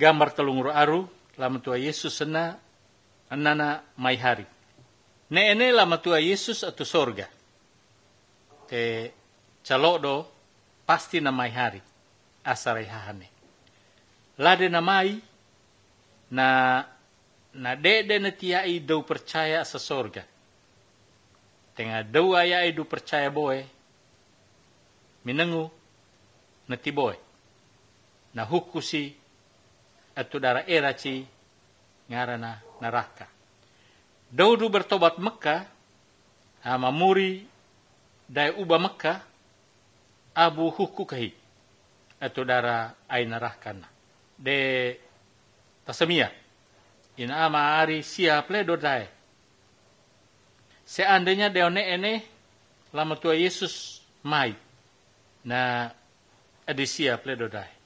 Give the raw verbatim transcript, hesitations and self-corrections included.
gambar telungur aru lama tua Yesus sena anana mai hari. Ne ene lama tua Yesus atau sorga. Te calodo pasti na mai hari asarai hahane. Lade namai na na dede na tiai do percaya asa sorga. Tengah do ayai do percaya boe minengu na tiboe. Na hukusi atau dara eraci ngarana neraka. Daudu bertobat Mekah, ama muri dai uba Mekah, abu huku kahi atau dara ai nerakana. De tasamia ina ama ari siap le do dai. Seandainya deone ene lama tua Yesus mai na adi siap le do dai.